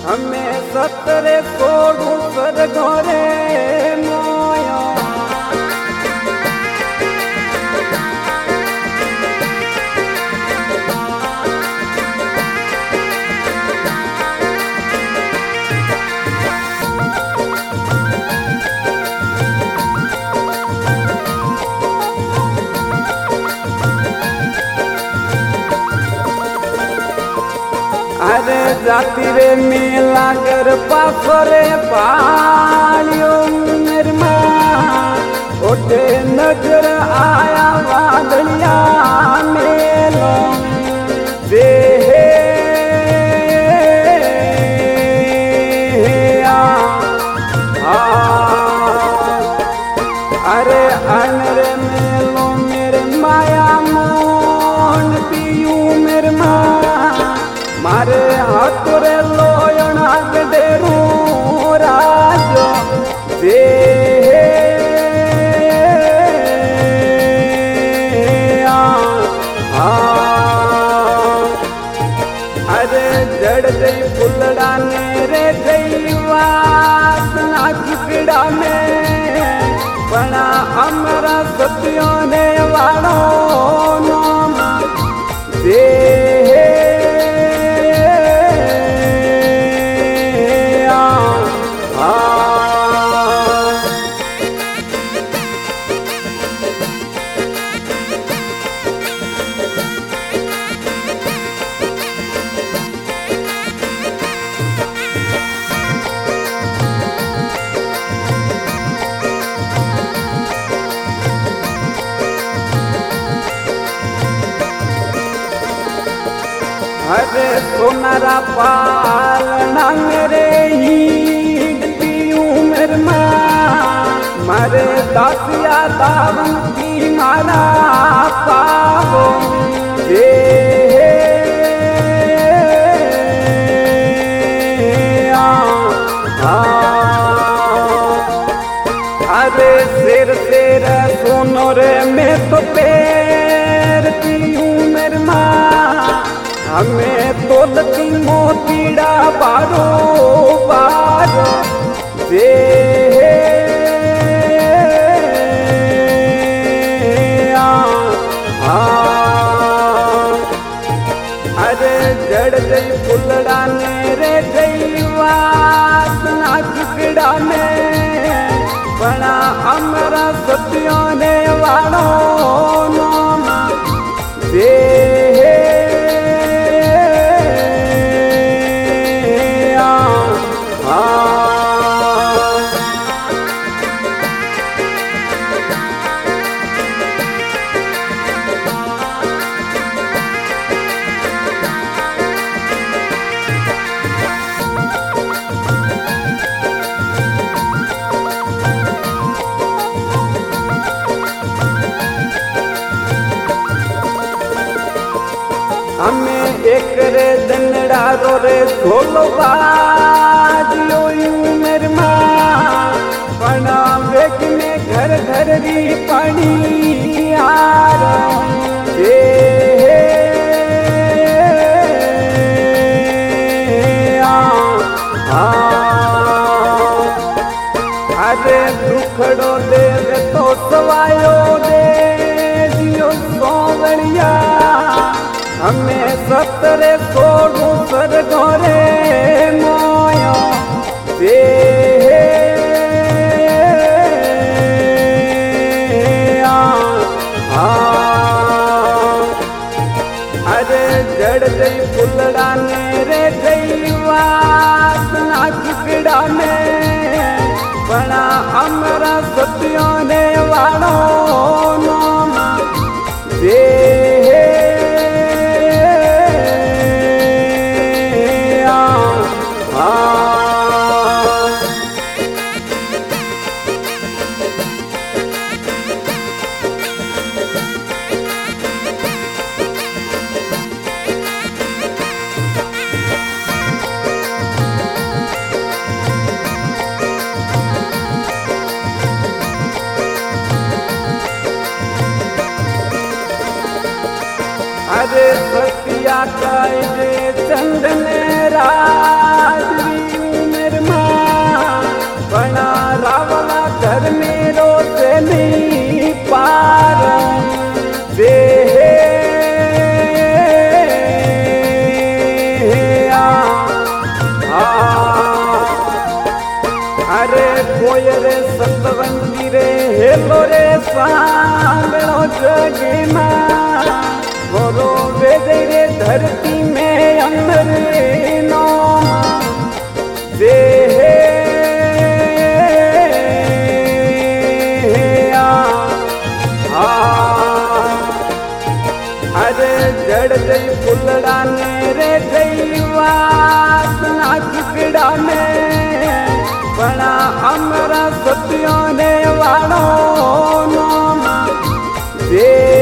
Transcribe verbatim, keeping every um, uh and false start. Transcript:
हमें सतरे सोडू सर घरे मोया अरे जाती रे मेला कर पासरे पालियो मेरी माँ उठे नजर आया वादलिया मेलो दे अरे अनरे मेलो मेरे माया मोन पियू मेरे माँ मारे हाथ रे लोयना गडेरू राजो दे अरे जड़ गई फुलड़ा ने रे गई वासना किकड़ा में बना हमारा सत्यों ने वालों नाम दे अरे सोनारा पालना मेरे ही पियू मेरे माँ मारे दासिया दावन की मारा पावो ये अरे शेर शेर सोनो रे मैं तो पैर पियू मेरे माँ हमें तोलती मोतीड़ा बारो बारो दे अरे जड़ गई फुलड़ा ने रे गई वासना किकड़ा में बना हमारा सत्यों ने वालों नाम दे हमें एक रे दंडा रो रे ढोलो बाजियो यूं मेरी माँ बना वेग में घर घर री पानी आर ये अरे दुखड़ो दे तो सवायो दे दियो सोवड़िया हमें सतरे सोडू सर घरे मोया दे अरे जड़ गई फुलड़ा ने रे गई वासना किकड़ा में बना हमारा सत्यों ने वालों नाम दे अरे सतिया कहे चंद ने राजवी सतवंजी रे हेलो रे सांगणो जगी मां गोरो वेदे रे धरती में अंदर नो दे अरे जड़ गई फुलड़ा ने रे गई वासना किकड़ा में बना हमरा सत्यों ने वालों नो दे